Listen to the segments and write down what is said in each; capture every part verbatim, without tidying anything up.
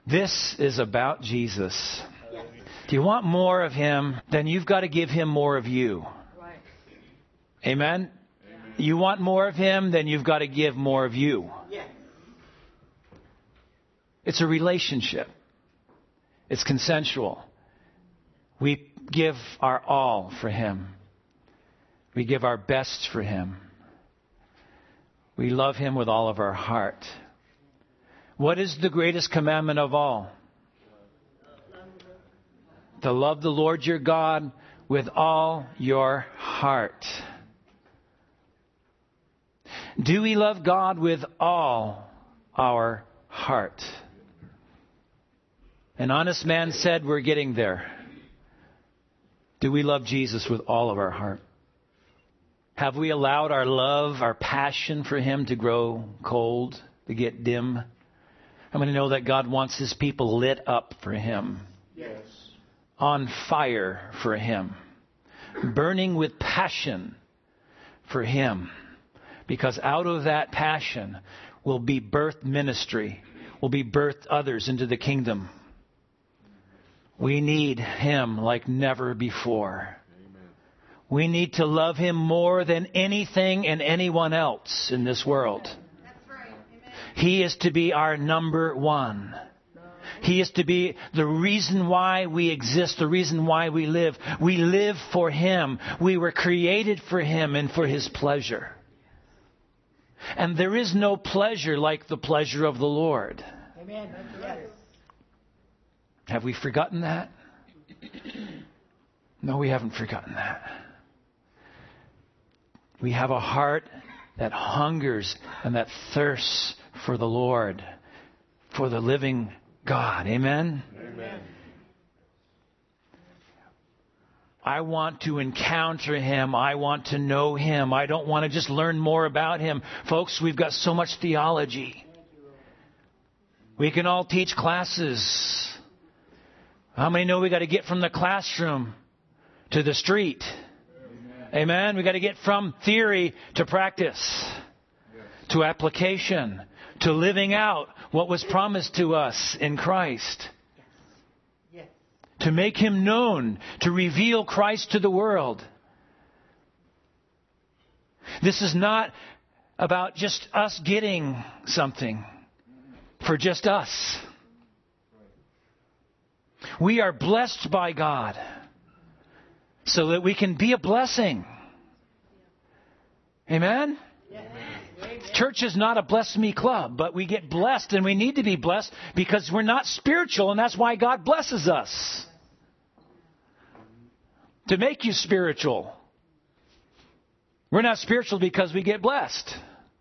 This is about Jesus. Do you want more of Him? Then you've got to give Him more of you. Amen? You want more of Him? Then you've got to give more of you. It's a relationship. It's consensual. We give our all for Him. We give our best for Him. We love Him with all of our heart. What is the greatest commandment of all? To love the Lord your God with all your heart. Do we love God with all our heart? An honest man said we're getting there. Do we love Jesus with all of our heart? Have we allowed our love, our passion for Him to grow cold, to get dim? I'm going to know that God wants His people lit up for Him. Yes. On fire for Him. Burning with passion for Him. Because out of that passion will be birthed ministry. Will be birthed others into the kingdom. We need Him like never before. Amen. We need to love Him more than anything and anyone else in this world. That's right. Amen. He is to be our number one. He is to be the reason why we exist, the reason why we live. We live for Him. We were created for Him and for His pleasure. And there is no pleasure like the pleasure of the Lord. Amen. Yes. Have we forgotten that? No, we haven't forgotten that. We have a heart that hungers and that thirsts for the Lord, for the living God. Amen? Amen. I want to encounter Him. I want to know Him. I don't want to just learn more about Him. Folks, we've got so much theology. We can all teach classes. How many know we got to get from the classroom to the street? Amen. Amen. We got to get from theory to practice, yes. To application, to living out what was promised to us in Christ. Yes. Yes. To make Him known, to reveal Christ to the world. This is not about just us getting something for just us. We are blessed by God so that we can be a blessing. Amen? Yes. Church is not a bless me club, but we get blessed and we need to be blessed because we're not spiritual, and that's why God blesses us. To make you spiritual. We're not spiritual because we get blessed.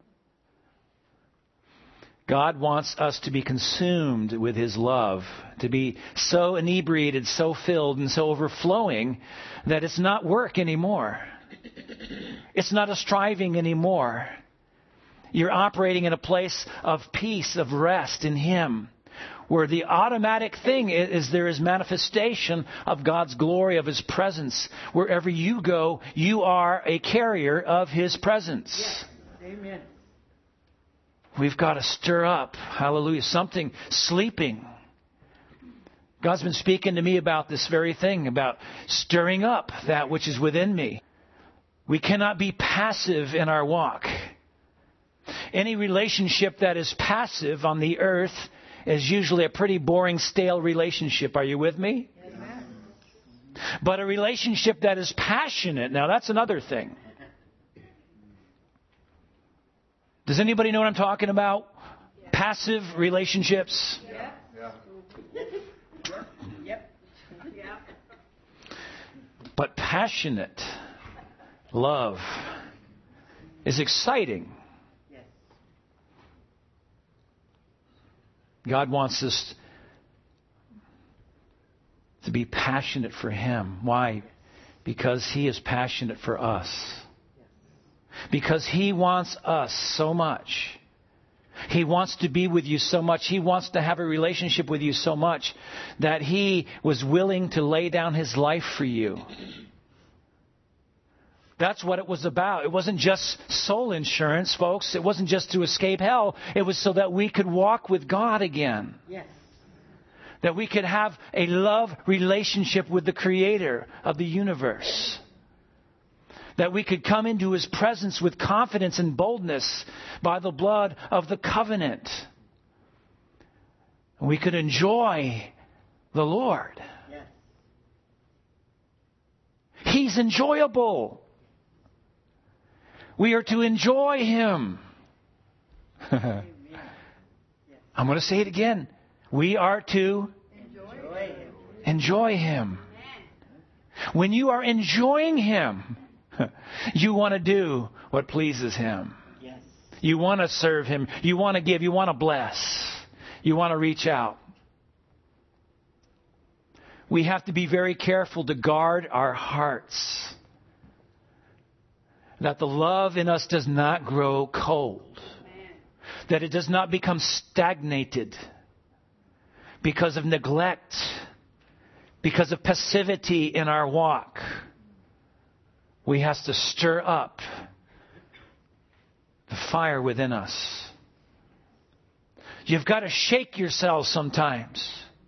God wants us to be consumed with His love, to be so inebriated, so filled, and so overflowing that it's not work anymore. It's not a striving anymore. You're operating in a place of peace, of rest in Him, where the automatic thing is, is there is manifestation of God's glory, of His presence. Wherever you go, you are a carrier of His presence. Yes. Amen. We've got to stir up, hallelujah, something sleeping. God's been speaking to me about this very thing, about stirring up that which is within me. We cannot be passive in our walk. Any relationship that is passive on the earth is usually a pretty boring, stale relationship. Are you with me? Amen. But a relationship that is passionate, now that's another thing. Does anybody know what I'm talking about? Yeah. Passive relationships. Yeah. Yeah. Yep. Yeah. But passionate love is exciting. Yes. God wants us to be passionate for Him. Why? Because He is passionate for us. Because He wants us so much. He wants to be with you so much. He wants to have a relationship with you so much that He was willing to lay down His life for you. That's what it was about. It wasn't just soul insurance, folks. It wasn't just to escape hell. It was so that we could walk with God again. Yes. That we could have a love relationship with the Creator of the universe. That we could come into His presence with confidence and boldness by the blood of the covenant. We could enjoy the Lord. Yes. He's enjoyable. We are to enjoy Him. I'm going to say it again. We are to Enjoy Him. enjoy Him. When you are enjoying Him, you want to do what pleases Him. Yes. You want to serve Him. You want to give. You want to bless. You want to reach out. We have to be very careful to guard our hearts. That the love in us does not grow cold. That it does not become stagnated because of neglect, because of passivity in our walk. We have to stir up the fire within us. You've got to shake yourselves sometimes.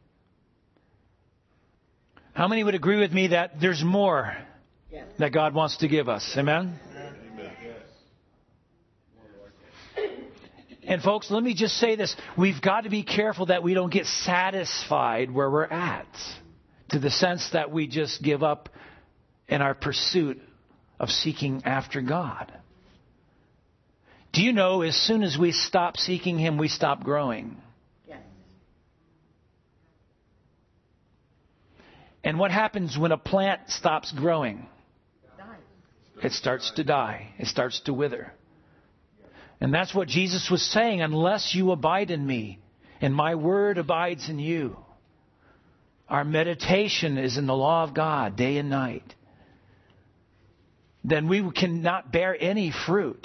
How many would agree with me that there's more Yes. that God wants to give us? Amen? And folks, let me just say this. We've got to be careful that we don't get satisfied where we're at, to the sense that we just give up in our pursuit of seeking after God. Do you know, as soon as we stop seeking Him, we stop growing? Yes. And what happens when a plant stops growing? Die. It starts to die. It starts to wither. And that's what Jesus was saying. Unless you abide in me, and my word abides in you. Our meditation is in the law of God day and night. Then we cannot bear any fruit.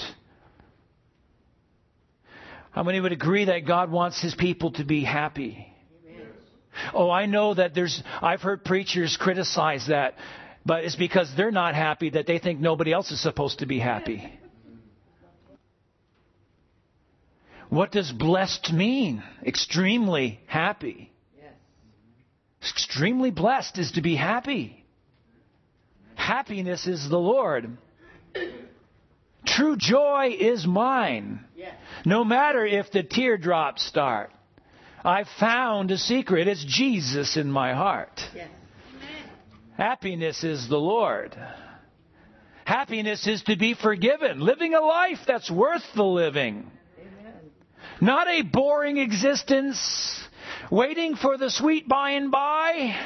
How many would agree that God wants His people to be happy? Amen. Oh, I know that there's, I've heard preachers criticize that, but it's because they're not happy that they think nobody else is supposed to be happy. What does blessed mean? Extremely happy. Yes. Extremely blessed is to be happy. Happiness is the Lord. True joy is mine. Yes. No matter if the teardrops start. I've found a secret. It's Jesus in my heart. Yes. Happiness is the Lord. Happiness is to be forgiven. Living a life that's worth the living. Amen. Not a boring existence. Waiting for the sweet by and by.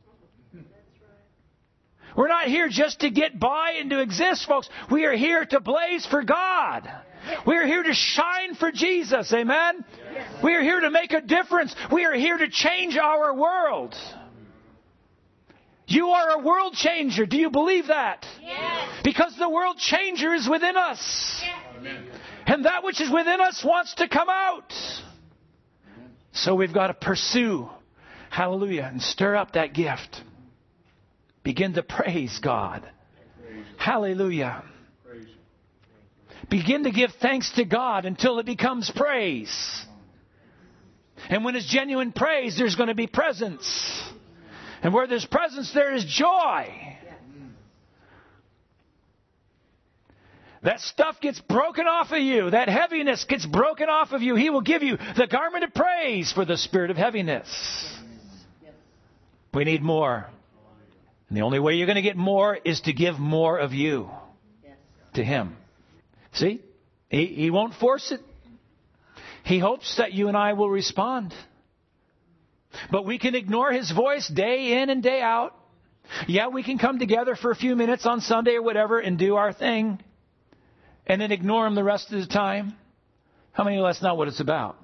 We're not here just to get by and to exist, folks. We are here to blaze for God. We are here to shine for Jesus. Amen? We are here to make a difference. We are here to change our world. You are a world changer. Do you believe that? Yes. Because the world changer is within us. Yes. And that which is within us wants to come out. So we've got to pursue, hallelujah, and stir up that gift. Begin to praise God. Hallelujah. Begin to give thanks to God until it becomes praise. And when it's genuine praise, there's going to be presence. And where there's presence, there is joy. That stuff gets broken off of you. That heaviness gets broken off of you. He will give you the garment of praise for the spirit of heaviness. We need more. And the only way you're going to get more is to give more of you to Him. See? He, he won't force it. He hopes that you and I will respond. But we can ignore His voice day in and day out. Yeah, we can come together for a few minutes on Sunday or whatever and do our thing. And then ignore Him the rest of the time. How many know that's not what it's about?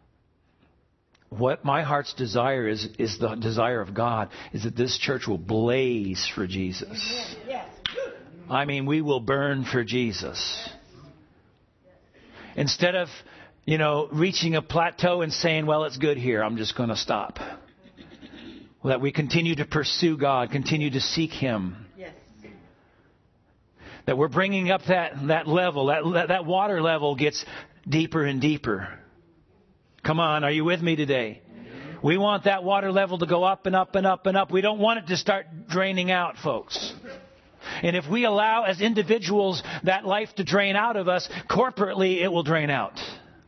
What my heart's desire is, is the desire of God, is that this church will blaze for Jesus. Yes. I mean, we will burn for Jesus. Instead of, you know, reaching a plateau and saying, well, it's good here, I'm just going to stop. That we continue to pursue God, continue to seek Him. Yes. That we're bringing up that, that level, that, that water level gets deeper and deeper. Come on, are you with me today? We want that water level to go up and up and up and up. We don't want it to start draining out, folks. And if we allow as individuals that life to drain out of us, corporately it will drain out.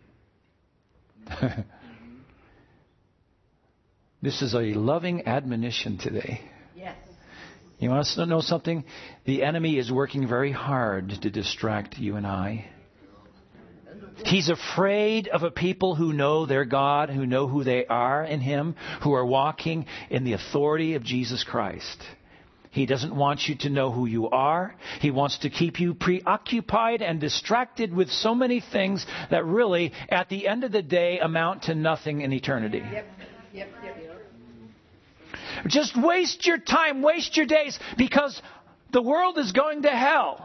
This is a loving admonition today. Yes. You want us to know something? The enemy is working very hard to distract you and I. He's afraid of a people who know their God, who know who they are in Him, who are walking in the authority of Jesus Christ. He doesn't want you to know who you are. He wants to keep you preoccupied and distracted with so many things that really, at the end of the day, amount to nothing in eternity. Yep. Yep. Yep. Just waste your time, waste your days, because the world is going to hell.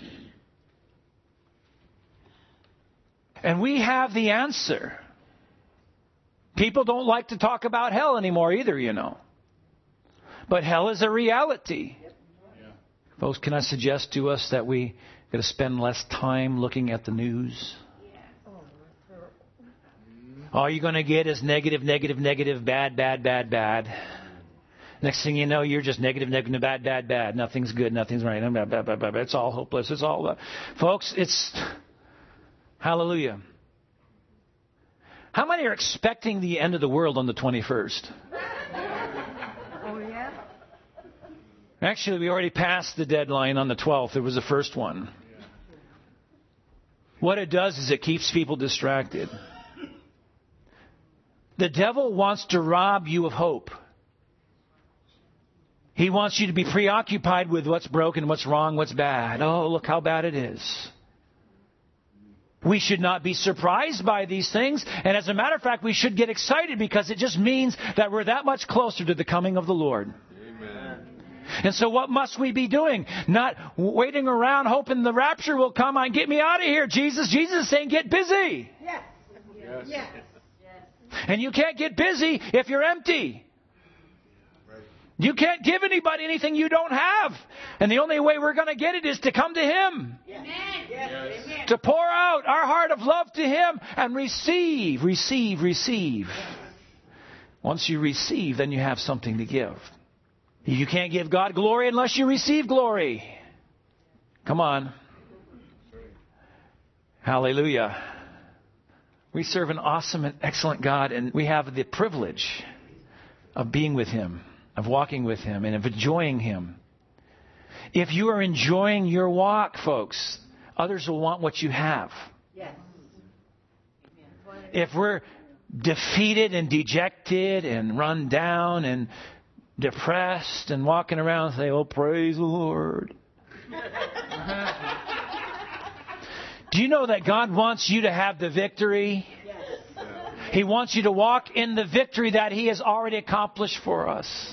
And we have the answer. People don't like to talk about hell anymore either, you know. But hell is a reality. Yeah. Folks, can I suggest to us that we got to spend less time looking at the news? All you're going to get is negative, negative, negative, bad, bad, bad, bad. Next thing you know, you're just negative, negative, bad, bad, bad. Nothing's good, nothing's right. Bad, bad, bad, bad. It's all hopeless. It's all... Uh, folks, it's... Hallelujah. How many are expecting the end of the world on the twenty-first? Oh, yeah? Actually, we already passed the deadline on the twelfth. It was the first one. What it does is it keeps people distracted. The devil wants to rob you of hope. He wants you to be preoccupied with what's broken, what's wrong, what's bad. Oh, look how bad it is. We should not be surprised by these things. And as a matter of fact, we should get excited because it just means that we're that much closer to the coming of the Lord. Amen. And so what must we be doing? Not waiting around hoping the rapture will come and get me out of here. Jesus, Jesus is saying get busy. Yes. Yes. Yes. And you can't get busy if you're empty. You can't give anybody anything you don't have. And the only way we're going to get it is to come to Him. Amen. Yes. Amen. To pour out our heart of love to Him and receive, receive, receive. Once you receive, then you have something to give. You can't give God glory unless you receive glory. Come on. Hallelujah. We serve an awesome and excellent God, and we have the privilege of being with Him, of walking with Him, and of enjoying Him. If you are enjoying your walk, folks, others will want what you have. Yes. If we're defeated and dejected and run down and depressed and walking around and say, oh, praise the Lord. Do you know that God wants you to have the victory? Yes. He wants you to walk in the victory that He has already accomplished for us.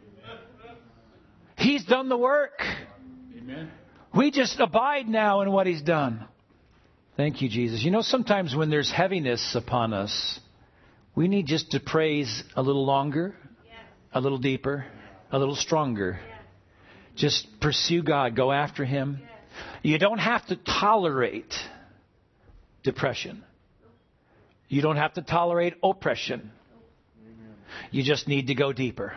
He's done the work. Amen. We just abide now in what He's done. Thank you, Jesus. You know, sometimes when there's heaviness upon us, we need just to praise a little longer, a little deeper, a little stronger. Just pursue God. Go after Him. You don't have to tolerate depression. You don't have to tolerate oppression. You just need to go deeper.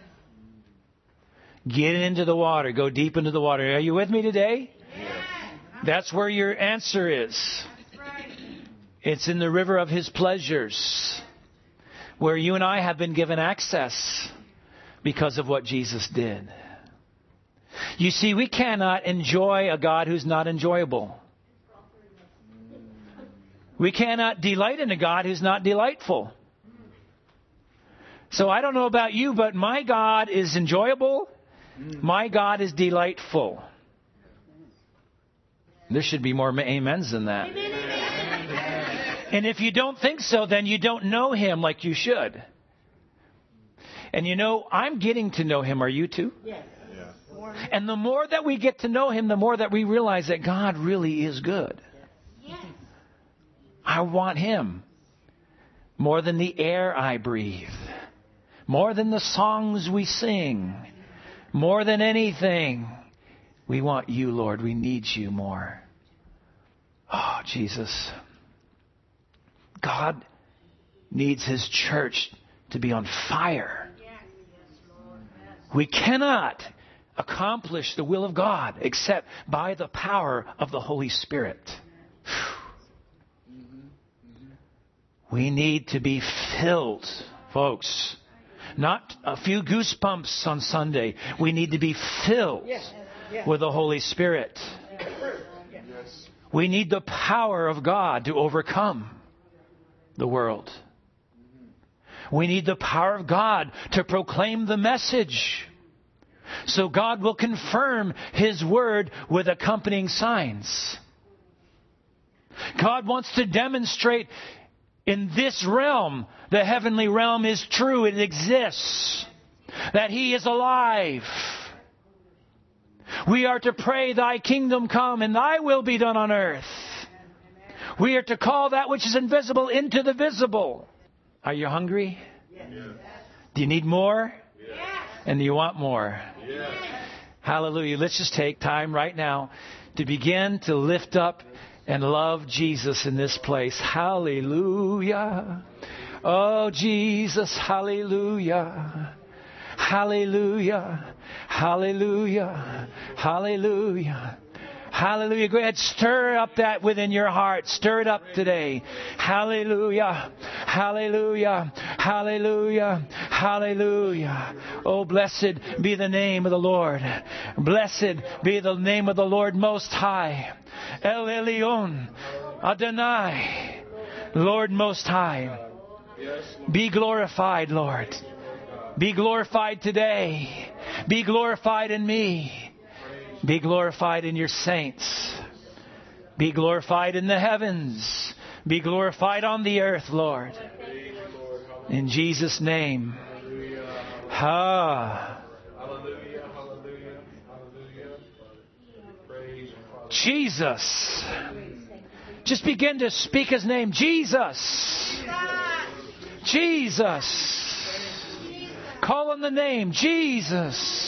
Get into the water. Go deep into the water. Are you with me today? Yes. That's where your answer is. That's right. It's in the river of His pleasures, where you and I have been given access because of what Jesus did. You see, we cannot enjoy a God who's not enjoyable. We cannot delight in a God who's not delightful. So I don't know about you, but my God is enjoyable. My God is delightful. There should be more amens than that. And if you don't think so, then you don't know Him like you should. And you know, I'm getting to know Him. Are you too? Yes. And the more that we get to know Him, the more that we realize that God really is good. Yes. I want Him more than the air I breathe, more than the songs we sing, more than anything. We want You, Lord. We need You more. Oh, Jesus. God needs His church to be on fire. We cannot accomplish the will of God except by the power of the Holy Spirit. We need to be filled, folks. Not a few goosebumps on Sunday. We need to be filled with the Holy Spirit. We need the power of God to overcome the world. We need the power of God to proclaim the message. So God will confirm His word with accompanying signs. God wants to demonstrate in this realm, the heavenly realm is true, it exists. That He is alive. We are to pray, Thy kingdom come and Thy will be done on earth. We are to call that which is invisible into the visible. Are you hungry? Yes. Do you need more? Yes. And do you want more? Yes. Hallelujah. Let's just take time right now to begin to lift up and love Jesus in this place. Hallelujah. Oh, Jesus. Hallelujah. Hallelujah. Hallelujah. Hallelujah. Hallelujah. Go ahead. Stir up that within your heart. Stir it up today. Hallelujah. Hallelujah. Hallelujah. Hallelujah. Oh, blessed be the name of the Lord. Blessed be the name of the Lord Most High. El Elyon. Adonai. Lord Most High. Be glorified, Lord. Be glorified today. Be glorified in me. Be glorified in your saints. Be glorified in the heavens. Be glorified on the earth, Lord. In Jesus' name. Ha. Jesus. Just begin to speak His name. Jesus. Jesus. Call on the name. Jesus.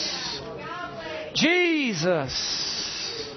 Jesus.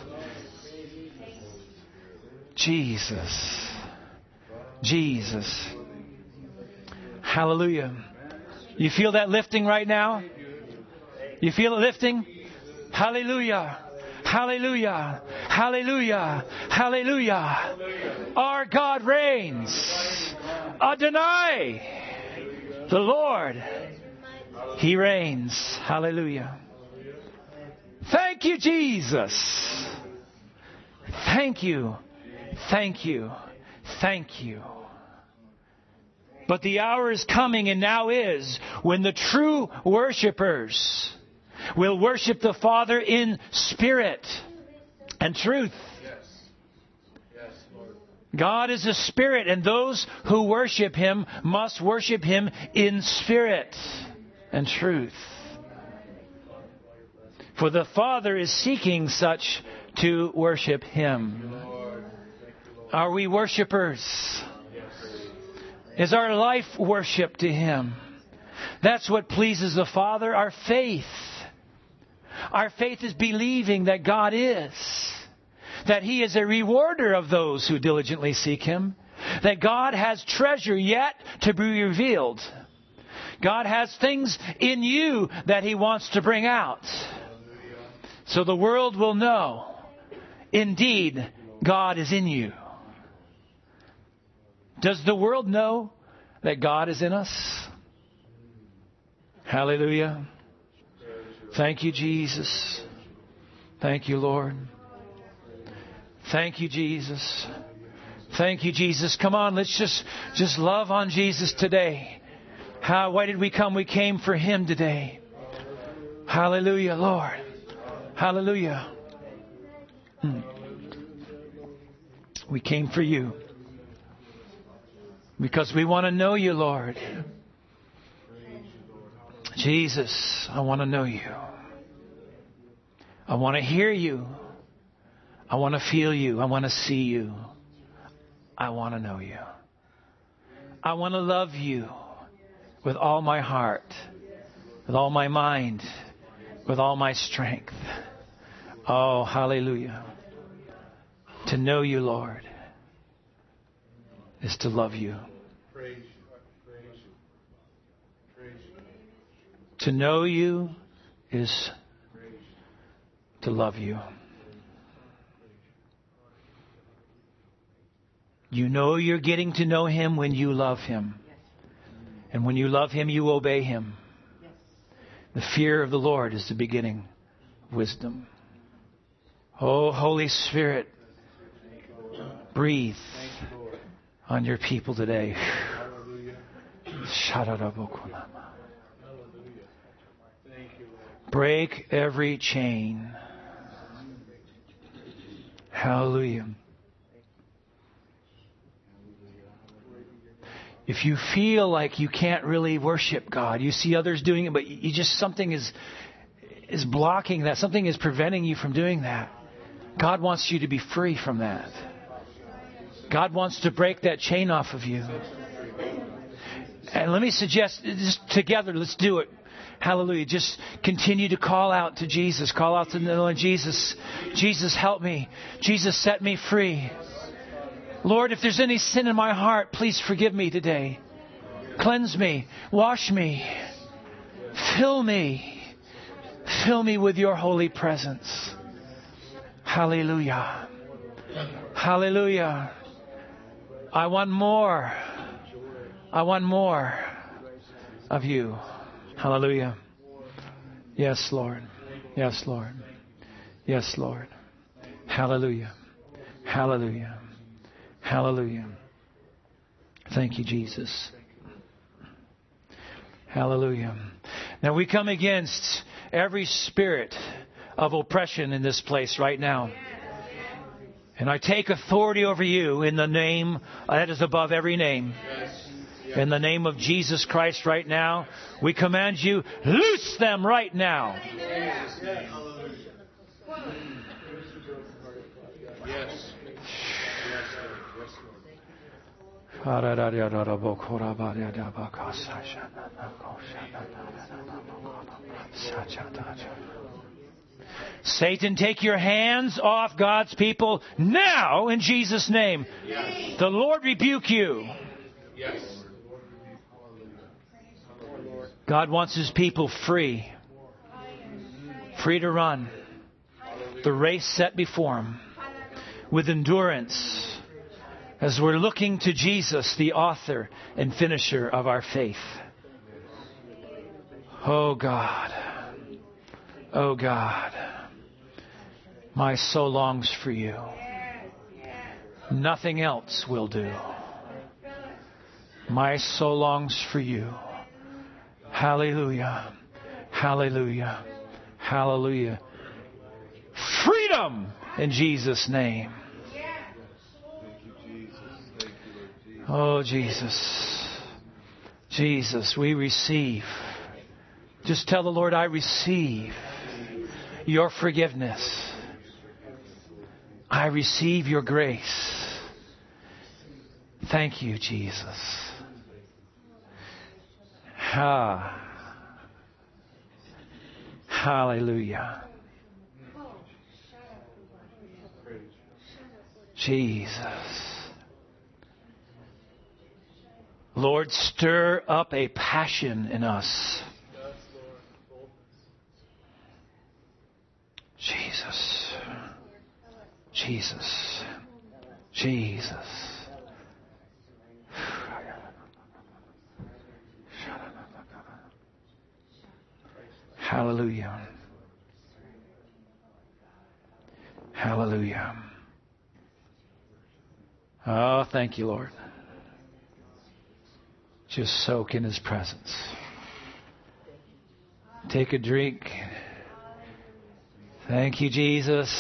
Jesus. Jesus. Hallelujah. You feel that lifting right now? You feel it lifting? Hallelujah. Hallelujah. Hallelujah. Hallelujah. Our God reigns. Adonai. The Lord. He reigns. Hallelujah. Thank you, Jesus. Thank you. Thank you. Thank you. But the hour is coming, and now is, when the true worshipers will worship the Father in spirit and truth. God is a spirit, and those who worship Him must worship Him in spirit and truth. For the Father is seeking such to worship Him. Are we worshipers? Is our life worship to Him? That's what pleases the Father, our faith. Our faith is believing that God is. That He is a rewarder of those who diligently seek Him. That God has treasure yet to be revealed. God has things in you that He wants to bring out. So the world will know, indeed, God is in you. Does the world know that God is in us? Hallelujah. Thank you, Jesus. Thank you, Lord. Thank you, Jesus. Thank you, Jesus. Come on, let's just, just love on Jesus today. How, why did we come? We came for Him today. Hallelujah, Lord. Hallelujah. Hmm. We came for You. Because we want to know You, Lord. Jesus, I want to know You. I want to hear You. I want to feel You. I want to see You. I want to know You. I want to love You with all my heart, with all my mind, with all my strength. Oh, hallelujah. To know You, Lord, is to love You. To know you is to love you. You know you're getting to know Him when you love Him. And when you love Him, you obey Him. The fear of the Lord is the beginning of wisdom. Oh, Holy Spirit, breathe on your people today. Break every chain. Hallelujah. If you feel like you can't really worship God, you see others doing it, but you just something is is blocking that, something is preventing you from doing that. God wants you to be free from that. God wants to break that chain off of you. And let me suggest, just together, let's do it. Hallelujah. Just continue to call out to Jesus. Call out to the Lord Jesus. Jesus, help me. Jesus, set me free. Lord, if there's any sin in my heart, please forgive me today. Cleanse me. Wash me. Fill me. Fill me with your holy presence. Hallelujah. Hallelujah. I want more. I want more of you. Hallelujah. Yes, Lord. Yes, Lord. Yes, Lord. Hallelujah. Hallelujah. Hallelujah. Thank you, Jesus. Hallelujah. Now we come against every spirit of oppression in this place right now. And I take authority over you in the name that is above every name. In the name of Jesus Christ right now, we command you, loose them right now. Satan, take your hands off God's people now in Jesus' name. The Lord rebuke you. God wants His people free. Free to run the race set before Him with endurance as we're looking to Jesus, the author and finisher of our faith. Oh God. Oh God. My soul longs for you. Nothing else will do. My soul longs for you. Hallelujah. Hallelujah. Hallelujah. Freedom in Jesus' name. Oh, Jesus. Jesus, we receive. Just tell the Lord, I receive your forgiveness. I receive your grace. Thank you, Jesus. Ha. Hallelujah. Jesus. Lord, stir up a passion in us. Jesus. Jesus. Jesus. Hallelujah. Hallelujah. Oh, thank you, Lord. Just soak in His presence. Take a drink. Thank you, Jesus.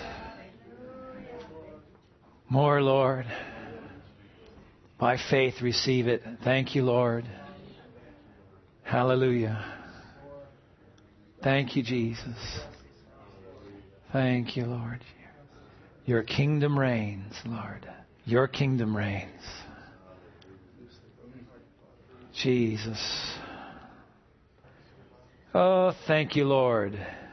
More, Lord. By faith, receive it. Thank you, Lord. Hallelujah. Thank you, Jesus. Thank you, Lord. Your kingdom reigns, Lord. Your kingdom reigns. Jesus. Oh, thank you, Lord.